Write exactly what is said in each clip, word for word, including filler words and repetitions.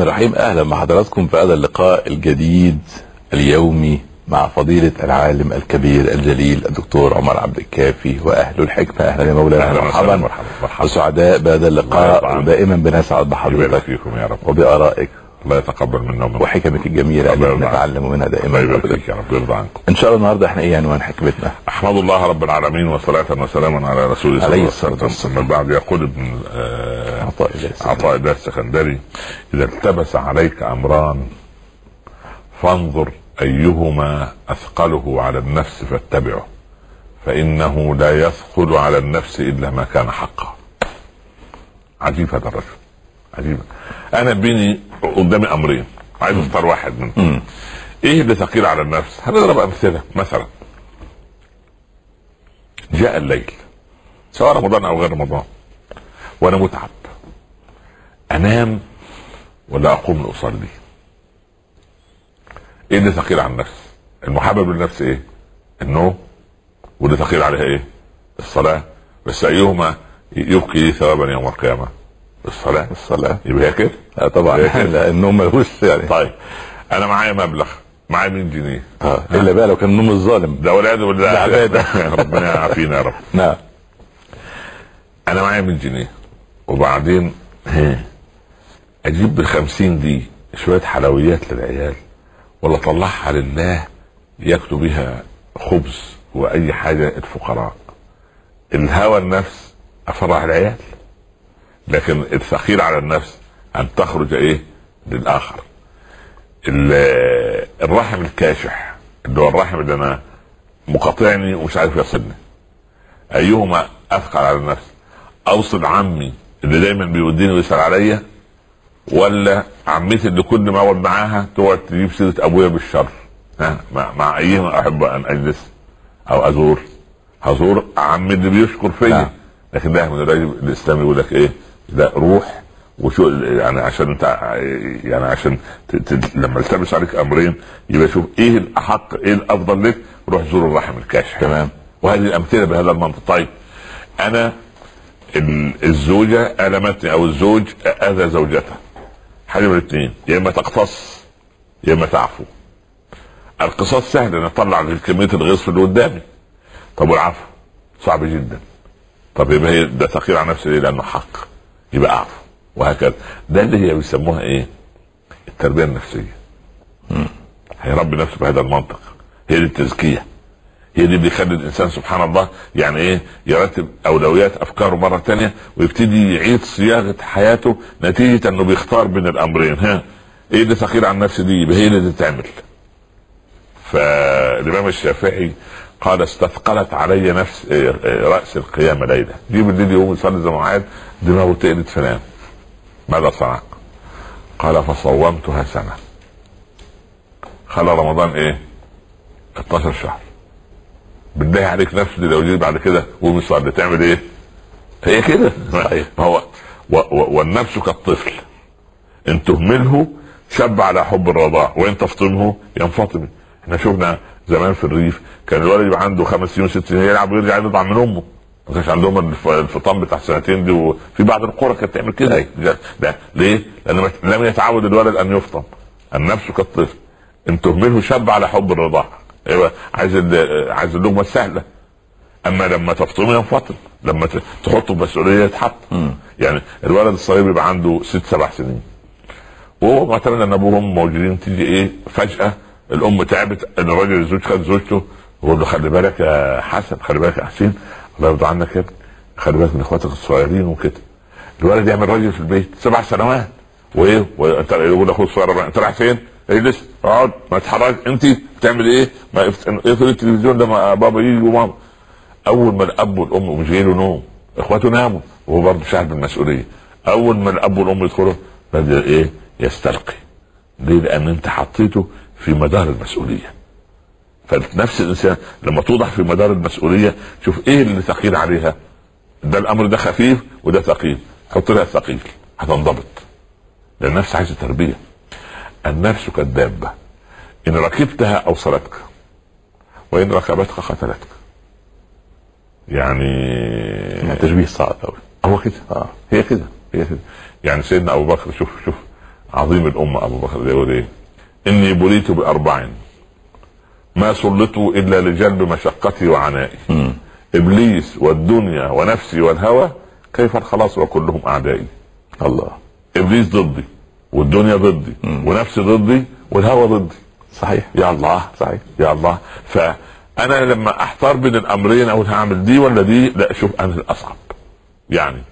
الرحمن الرحيم. اهلا بحضراتكم في هذا اللقاء الجديد اليومي مع فضيلة العالم الكبير الجليل الدكتور عمر عبد الكافي واهل الحكمة. اهلا يا مولانا، مرحبا مرحبا وسعداء بهذا اللقاء، ودائما بنسعد بحضرتك فيكم يا رب وبآرائك. الله يتقبل منا ومنكم وحكمك الجميلة التي نتعلم منها دائما. الله يبارك فيك يا رب، يرضى عنكم. ان شاء الله النهارده احنا ايه عنوان حكمتنا؟ احمد الله رب العالمين وصلاة وسلاما على رسول الله عليه الصلاة والسلام. من بعد يقول ابن آه عطاء عطاء الله السكندري: اذا التبس عليك امران فانظر ايهما اثقله على النفس فاتبعه، فانه لا يثقل على النفس الا ما كان حقا. عجيب هذا الرجل، عجيب. انا بيني قدامي امرين، عايز اختار واحد منهم. ايه اللي ثقيل على النفس؟ هنضرب امثله. مثلا جاء الليل سواء رمضان او غير رمضان وانا متعب، انام ولا اقوم لاصلي؟ ايه اللي ثقيل على النفس؟ المحبب للنفس ايه؟ النوم. واللي ثقيل عليها ايه؟ الصلاه. بس ايهما يبقي ثوابا يوم القيامه؟ الصلاه. الصلاه يبقى هي كده؟ لا طبعا، لا النوم ملهوش يعني. طيب انا معايا مبلغ، معايا مية جنيه، اه الا بقى لو كان النوم الظالم ده والعياذ بالله، ده عباده ربنا يعافينا يا رب. نعم. انا معايا مية جنيه وبعدين اجيب بالخمسين دي شويه حلويات للعيال، ولا اطلعها لله ياكلوا بها خبز واي حاجه الفقراء؟ الهوى النفس افرح العيال، لكن الثقيل على النفس ان تخرج ايه للاخر. الرحم الكاشح اللي هو الرحم اللي انا مقاطعني ومش عارف يصلني، ايهما اثقل على النفس؟ اوصل عمي اللي دايما بيوديني ويسأل عليا، ولا عمتي اللي كل ما اقعد معاها تقعد تجيب سيره ابويا بالشر؟ ها، مع, مع ايهما احب ان اجلس او ازور؟ هزور عمي اللي بيشكر فيا، لكن ده من الراجل الاسلامي يقول لك ايه؟ لا، روح وشو يعني عشان انت يعني عشان ت... ت... لما يلتبس عليك امرين يبقى شوف ايه الاحق، ايه الافضل لك، روح زور الرحم الكاشح. تمام. وهذه الامثله بهذا المنطق. طيب انا الزوجه المتني او الزوج اذى زوجته، حاجه من الاثنين، يا اما تقتص يا اما تعفو. القصاص سهل، انا اطلع كميه الغيظ اللي قدامي. طب والعفو صعب جدا. طب يبقى هي ده ثقيل على نفسي ليه؟ لانه حق، يبقى اعفو. وهكذا. ده اللي هي بيسموها ايه؟ التربيه النفسيه. هيربي نفسه بهذا المنطق. هي دي التزكيه، هي دي اللي بيخلي الانسان سبحان الله يعني ايه يرتب اولويات افكاره مره تانية، ويبتدي يعيد صياغه حياته نتيجه انه بيختار بين الامرين. ها، ايه اللي ثقيل على النفس دي؟ يبقى هي اللي تتعمل. فالامام الشافعي قال: استثقلت علي نفس راس القيامه ليله. جيب الليل يوم يصلي زي ما عاد، دماغه تقلت فنام. ماذا صنع؟ قال: فصومتها سنه. خلى رمضان ايه؟ اتناشر شهر. بالله عليك نفسي لو جيت بعد كده قوم يصلي تعمل ايه؟ هي كده. هو و و والنفس كالطفل، ان تهمله شب على حب الرضاع، وان تفطمه ينفطم. احنا شفنا زمان في الريف كان الولد يبقى عنده خمس سنين وست سنين يلعب ويرجع يضع من امه، ما كانش عندهم الفطام بتاع السنتين دي، وفي بعض القرى كانت تعمل كده. ده ليه؟ لان لم يتعود الولد ان يفطم. النفس كالطفل، ان تهمله شب على حب الرضاع. ايوه، عايز عايز اللقمه السهله، اما لما تفطمه ينفطم، لما تحطه بمسؤوليه يتحط. يعني الولد الصغير يبقى عنده ست سبع سنين وهو معتمد ان ابوه وامه موجودين، تيجي ايه فجاه الام تعبت، الراجل الزوج خد زوجته ويقول له: خلي بالك يا حسن، خلي بالك يا حسين، الله يرضى عنك يا ابني، خلي بالك من اخواتك الصغيرين وكده. الولد يعمل راجل في البيت سبع سنوات، وايه وانت يقول لاخوه الصغير: انت رايح فين؟ اجلس اقعد ما تتحرك. انت بتعمل ايه؟ ما اقفل التلفزيون ده ما بابا يجي وماما. اول ما الاب والام مش جاي له نوم، اخواته ناموا وهو برضه شاعر بالمسؤوليه، اول ما الاب والام يدخلوا بدا ايه؟ يستلقي. ليه؟ لان انت حطيته في مدار المسؤوليه. فنفس الانسان لما توضع في مدار المسؤوليه شوف ايه اللي ثقيل عليها. ده الامر ده خفيف وده ثقيل، حط لها الثقيل هتنضبط. لان النفس عايزه تربيه. النفس كالدابه، ان ركبتها اوصلتك وان ركبتك قتلتك. يعني تشبيه صعب قوي. هو كده. اه هي كده هي كده. يعني سيدنا ابو بكر، شوف شوف عظيم الامه ابو بكر يقول ايه؟ اني بليت باربع ما سلطوا الا لجلب مشقتي وعنائي. م. ابليس والدنيا ونفسي والهوى كيف الخلاص وكلهم اعدائي. الله. ابليس ضدي والدنيا ضدي م. ونفسي ضدي والهوى ضدي. صحيح. يا الله. صحيح. يا الله. فانا لما احتار بين الامرين اقول هعمل دي ولا دي، لا شوف انا الاصعب. يعني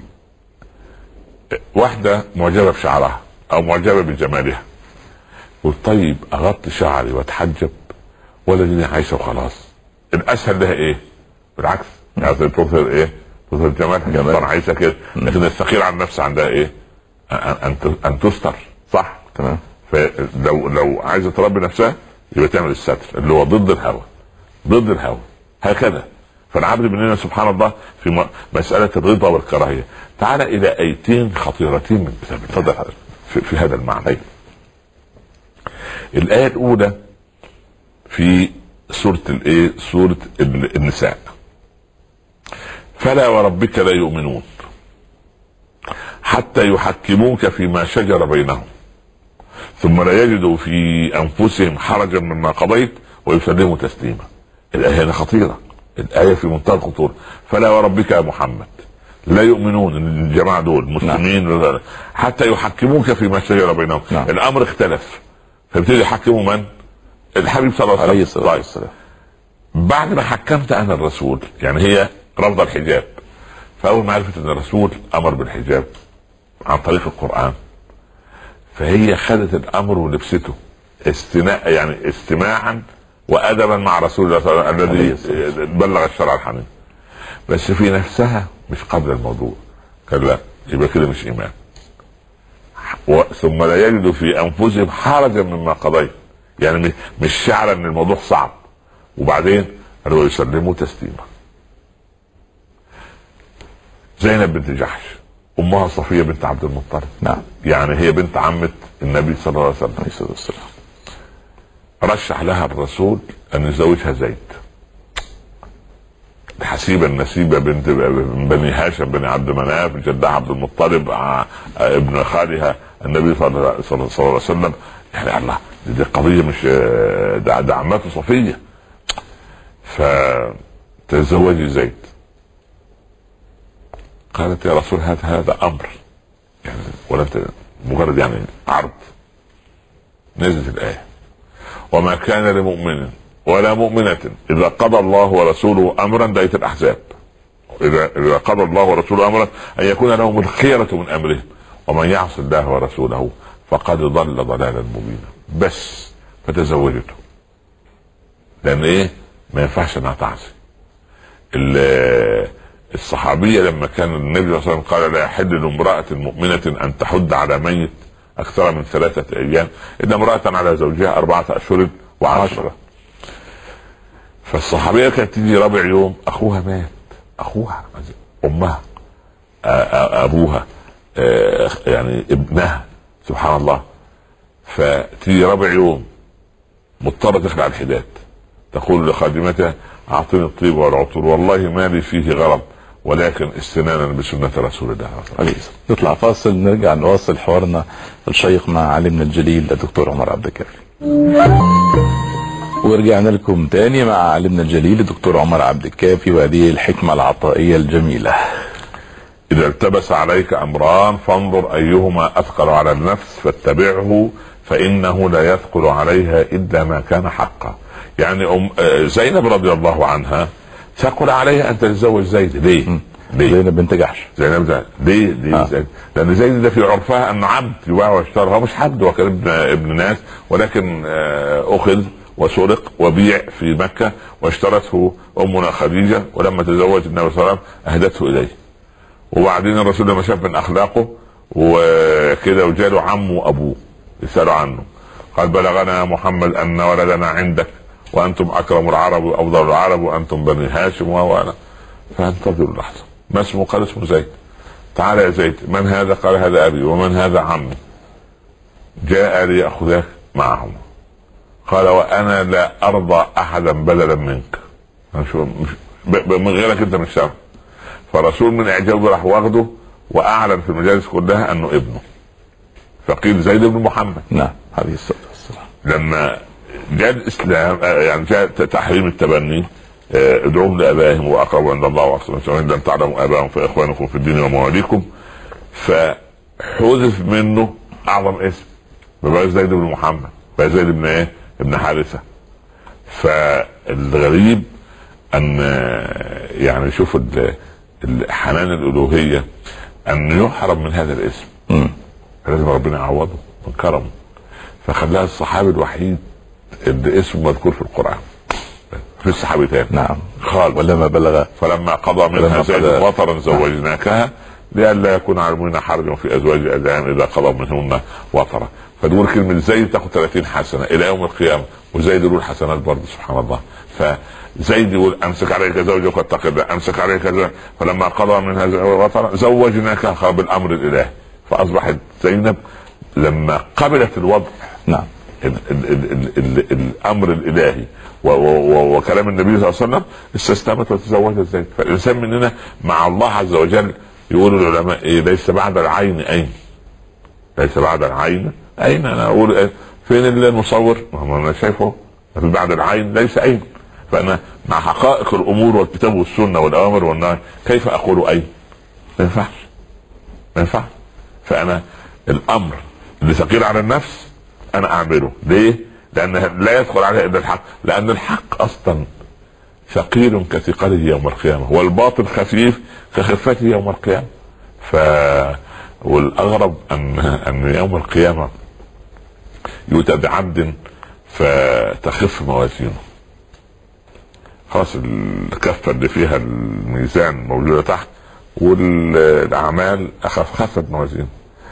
واحده معجبه بشعرها او معجبه بجمالها، قلت طيب اغطي شعري واتحجب ولا دي عايشه وخلاص؟ الاسهل لها ايه؟ بالعكس، يعني تظهر ايه؟ تظهر جمالها، جمال عايشه كده. لكن الثقيل عن النفس عندها ايه؟ ان ان تستر. صح. تمام. فلو لو عايزه تربي نفسها يبقى تعمل الستر اللي هو ضد الهوى، ضد الهوى هكذا. فالعبد مننا سبحان الله في مساله الرضا والكراهيه. تعال الى ايتين خطيرتين من كتاب الله في, في هذا المعنى. الايه الاولى في سوره الايه؟ سوره النساء. فلا وربك لا يؤمنون حتى يحكموك فيما شجر بينهم ثم لا يجدوا في انفسهم حرجا مما قضيت ويسلموا تسليما. الايه هنا خطيره، الايه في منتهى الخطوره. فلا وربك يا محمد لا يؤمنون، الجماعه دول مسلمين. نعم. حتى يحكموك فيما شجر بينهم. نعم. الامر اختلف فابتدي يحكموا من؟ الحبيب صلى الله عليه وسلم. بعد ما حكمت انا الرسول، يعني هي رفض الحجاب، فاول ما عرفت ان الرسول امر بالحجاب عن طريق القرآن فهي خدت الامر ولبسته استناء، يعني استماعا وادبا مع رسول الله صلى الله عليه وسلم الذي بلغ الشرع الحنين. بس في نفسها مش قبل الموضوع، قال لا يبقى كده مش ايمان. ثم لا يجدوا في انفسهم حرجا مما قضيت، يعني مش شعر ان الموضوع صعب. وبعدين قالوا يسلموا تسليما. زينب بنت جحش امها صفية بنت عبد المطلب. نعم. يعني هي بنت عمة النبي صلى الله عليه وسلم. رشح لها الرسول ان يزوجها زيد. حسيبة النسيبة بنت بني هاشم بن عبد مناف جدها عبد المطلب ابن خالها النبي صلى الله عليه وسلم. يعني الله دي قضية مش ده, ده عمته صفية. فتزوجي زيد. قالت يا رسول هذا هذا امر يعني ولا انت مجرد يعني عرض. نزلت الايه وما كان لمؤمن ولا مؤمنة اذا قضى الله ورسوله امرا. داية الاحزاب. اذا اذا قضى الله ورسوله امرا ان يكون لهم الخيرة من امرهم ومن يعص الله ورسوله فقد ضل ضلالا مبينا. بس فتزوجته لان ايه؟ ما ينفعش انها تعصي. الصحابية لما كان النبي صلى الله عليه وسلم قال لا يحل لامرأة مؤمنة ان تحد على ميت اكثر من ثلاثة ايام الا امرأة على زوجها اربعة اشهر وعشرة. فالصحابية كانت تيجي رابع يوم اخوها مات، اخوها امها ابوها يعني ابنها سبحان الله. فتيجي رابع يوم مضطرة تخلع الحداد، تقول لخادمتها اعطيني الطيب والعطور والله ما لي فيه غرض ولكن استنانا بسنة رسول الله عليه. نطلع فاصل نرجع نواصل حوارنا الشيق مع عالمنا الجليل الدكتور عمر عبد الكافي. ورجعنا لكم تاني مع عالمنا الجليل الدكتور عمر عبد الكافي وهذه الحكمة العطائية الجميلة. إذا التبس عليك أمران فانظر أيهما أثقل على النفس فاتبعه فإنه لا يثقل عليها إلا ما كان حقا. يعني أم زينب رضي الله عنها ثقل عليها أن تتزوج زيد. ليه؟ ليه؟ زينب بنت جحش. زينب ده ليه؟ ليه؟ آه. زيد. لأن زيد ده في عرفها أنه عبد يباع ويشترى، هو مش عبد، هو كان ابن ابن ناس ولكن أخذ وسرق وبيع في مكة واشترته أمنا خديجة، ولما تزوج النبي صلى الله عليه وسلم أهدته إليه. وبعدين الرسول لما شاف من أخلاقه وكده وجاله عمه وأبوه يسألوا عنه قال بلغنا يا محمد أن ولدنا عندك وأنتم أكرم العرب وأفضل العرب وأنتم بني هاشم وأنا. فانتظروا لحظة. ما اسمه؟ قال اسمه زيد. تعال يا زيد. من هذا؟ قال هذا أبي. ومن هذا؟ عمي. جاء ليأخذك معهم. قال وأنا لا أرضى أحدا بدلا منك، من غيرك أنت مش شرط. فالرسول من إعجابه راح واخده وأعلن في المجالس كلها أنه ابنه. فقيل زيد بن محمد. نعم عليه الصلاة والسلام. لما جاء الاسلام يعني جاء تحريم التبني، ادعوهم لابائهم واقربوا عند الله واحسن وان لم تعلموا ابائهم فاخوانكم في الدين ومواليكم، فحذف منه اعظم اسم بقى زيد بن محمد، بقى زيد بن ايه؟ ابن حارثه. فالغريب ان يعني شوف الحنان الالوهيه ان يحرم من هذا الاسم، لازم ربنا يعوضه من كرمه، فخلاها الصحابي الوحيد اللي اسمه مذكور في القران، في الصحابي تاني. نعم قال ولما بلغ فلما قضى منها زيد وطرا زوجناكها لئلا يكون على المؤمنين حرج في ازواج ادعيائهم اذا قضوا منهن وطرا. فتقول كلمه زيد تاخذ ثلاثين حسنه الى يوم القيامه، وزيد يقول حسنات برضه سبحان الله. فزيد يقول امسك عليك زوجك واتق الله، امسك عليك زوجك، فلما قضى منها وطرا زوجناكها بالامر الالهي، فاصبحت زينب لما قبلت الوضع نعم ال ال ال ال ال الامر الالهي وكلام النبي صلى الله عليه وسلم استسلمت وتزوجت زيد. فالانسان مننا مع الله عز وجل يقول العلماء ايه؟ ليس بعد العين اين، ليس بعد العين اين. انا اقول إيه؟ فين المصور؟ ما انا شايفه بعد العين ليس اين. فانا مع حقائق الامور والكتاب والسنه والاوامر والنهي كيف اقول اين؟ ما ينفعش ما ينفعش. فانا الامر اللي ثقيل على النفس انا اعمله. ليه؟ لان لا يدخل عليه الا الحق، لان الحق اصلا ثقيل كثقله يوم القيامه، والباطل خفيف كخفته يوم القيامه. ف والاغرب ان ان يوم القيامه يؤتى بعبد فتخف موازينه، خلاص الكفه اللي فيها الميزان موجوده تحت والاعمال اخف خفت موازينه،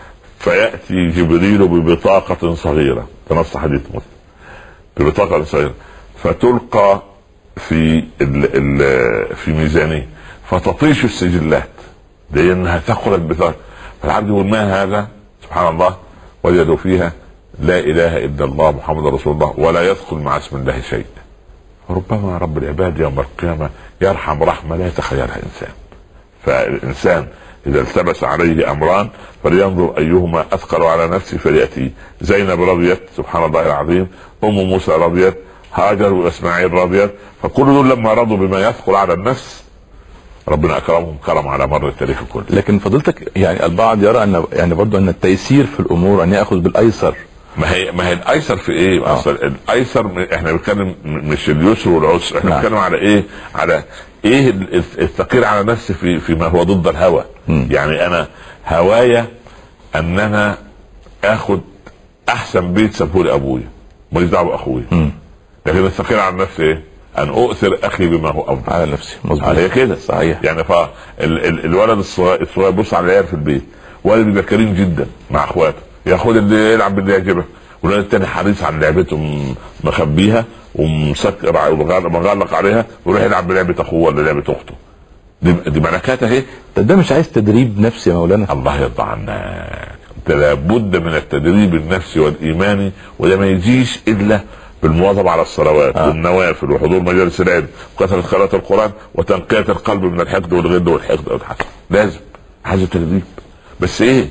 فياتي جبريل ببطاقه صغيره، تنص حديث مسلم، ببطاقه صغيره فتلقى في ال ال في ميزانيه فتطيش السجلات لانها ثقلت بثقل. فالعبد يقول ما هذا؟ سبحان الله، وجدوا فيها لا اله الا الله محمد رسول الله ولا يدخل مع اسم الله شيء. فربما رب العباد يوم القيامه يرحم رحمه لا يتخيلها انسان. فالانسان اذا التبس عليه امران فلينظر ايهما اثقل على نفسه فلياتيه. زينب رضيت سبحان الله العظيم، ام موسى رضيت، هاجر واسماعيل رضيت، فكل دول لما رضوا بما يثقل على النفس ربنا اكرمهم كرم على مر التاريخ كله. لكن فضلتك يعني البعض يرى ان يعني برضه ان التيسير في الامور ان ياخذ بالايسر. ما هي ما هي الايسر في ايه؟ آه. اصلا الايسر احنا بنتكلم مش اليسر والعسر، احنا بنتكلم نعم. على ايه؟ على ايه الثقيل على نفسي في فيما هو ضد الهوى. م. يعني انا هوايا ان انا اخد احسن بيت سابه لي ابويا، ماليش دعوه باخويا. لكن الثقيل على نفسي ايه؟ ان اؤثر اخي بما هو افضل على نفسي. مظبوط، هي كده صحيح. يعني فالولد الصغير بص على العيال في البيت، ولد بيبقى كريم جدا مع اخواته، ياخد اللي يلعب باللي يعجبه، والولد التاني حريص على لعبته مخبيها ومسكر ومغلق عليها ويروح يلعب بلعبه اخوه ولا لعبه اخته. دي, دي ملكات اهي. ده مش عايز تدريب نفسي يا مولانا؟ الله يرضى عنك، لابد من التدريب النفسي والايماني، وده ما يجيش الا بالمواظبه على الصلوات آه. والنوافل وحضور مجالس العلم وكثره قراءه القران وتنقيه القلب من الحقد والغل والحقد والحسد. لازم حاجه تدريب. بس ايه؟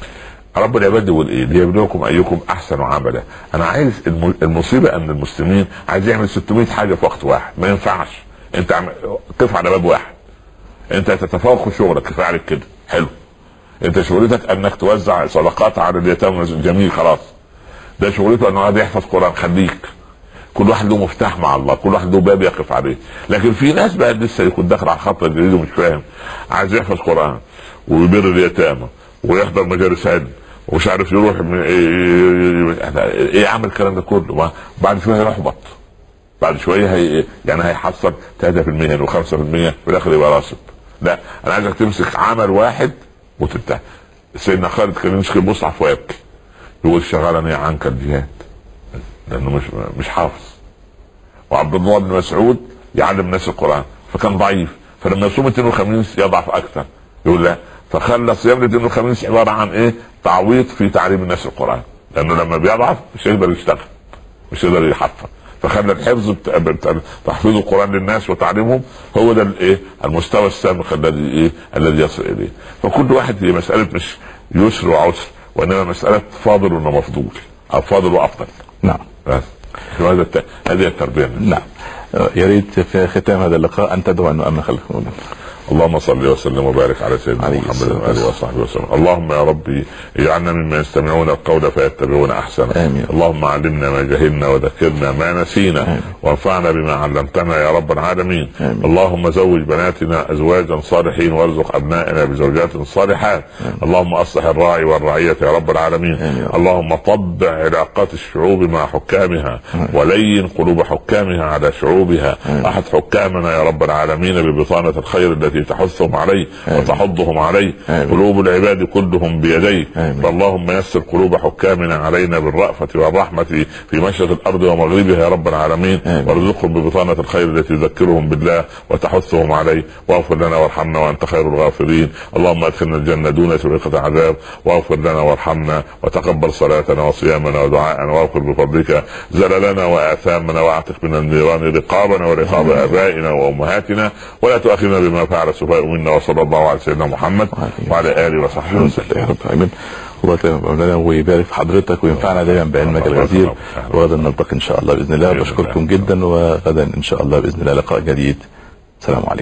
رب العباد يقول ايه؟ ليبلوكم ايكم احسن عملا. انا عايز المصيبه ان المسلمين عايز يعمل ستمائة حاجه في وقت واحد، ما ينفعش. انت عم... قف على باب واحد، انت تتفوق في شغلك كفايه عليك كده، حلو. انت شغلتك انك توزع صدقات على اليتامى، جميل، خلاص. ده شغلته انه قاعد يحفظ قران، خليك. كل واحد له مفتاح مع الله، كل واحد له باب يقف عليه. لكن في ناس بقى لسه يكون داخل على الخط الجديد ومش فاهم، عايز يحفظ قران ويبر اليتامى ويحضر مجالس علم ومش عارف يروح من ايه, إيه عمل الكلام ده كله. بعد شويه يحبط، بعد شويه هي يعني هيحصل ثلاثة بالمئة وخمسة بالمئة في الاخر يبقى راسب. لا، انا عايزك تمسك عمل واحد وتبتاع. سيدنا خالد كان يمسك المصحف ويبكي يقول شغلني عنك الجهاد، لانه مش مش حافظ. وعبد الله بن مسعود يعلم الناس القران فكان ضعيف، فلما يصوم الاثنين والخميس يضعف اكثر، يقول لا، فخلى صيام الاثنين والخميس عباره عن ايه؟ تعويض في تعليم الناس القران، لانه لما بيضعف مش يقدر يشتغل، مش يقدر يحفظ. فخلى الحفظ تحفيظ القران للناس وتعليمهم هو ده الايه؟ المستوى السامق الذي ايه؟ الذي يصل اليه. فكل واحد هي مساله مش يسر وعسر، وانما مساله فاضل ومفضول او فاضل وافضل. نعم. بس هذا الت... هذه التربيه. نعم. يا ريت في ختام هذا اللقاء ان تدعو ان نؤمن خلفكم. اللهم صل وسلم وبارك على سيدنا محمد وآله وصحبه وسلم. اللهم يا ربي اجعلنا ممن يستمعون القول فيتبعون احسنه. آمين. اللهم علمنا ما جهلنا وذكرنا ما نسينا. آمين. وانفعنا بما علمتنا يا رب العالمين. آمين. اللهم زوج بناتنا ازواجا صالحين وارزق ابنائنا بزوجات صالحات. آمين. اللهم اصلح الراعي والرعيه يا رب العالمين. آمين. اللهم طبع علاقات الشعوب مع حكامها. آمين. ولين قلوب حكامها على شعوبها. آمين. احد حكامنا يا رب العالمين ببطانه الخير التي تحثهم عليه وتحضهم عليه. آمين. قلوب العباد كلهم بيديك، فاللهم يسر قلوب حكامنا علينا بالرأفة والرحمة في مشرق الأرض ومغربها يا رب العالمين، وارزقهم ببطانة الخير التي تذكرهم بالله وتحثهم عليه، واغفر لنا وارحمنا وأنت خير الغافرين. اللهم ادخلنا الجنة دون سابقة عذاب، واغفر لنا وارحمنا وتقبل صلاتنا وصيامنا ودعاءنا، واغفر بفضلك زللنا وآثامنا، واعتق من النيران رقابنا ورقاب آبائنا وأمهاتنا، ولا تؤاخذنا بما فعل السفهاء منا. وصلى الله على سيدنا محمد وعلى آله وصحبه وسلم. يا رب آمين. الله تعالى ويبارك في حضرتك وينفعنا دايما بعلمك الغزير، وغدا نلتقي ان شاء الله باذن الله. بشكركم جدا، وغدا ان شاء الله باذن الله لقاء جديد. السلام عليكم.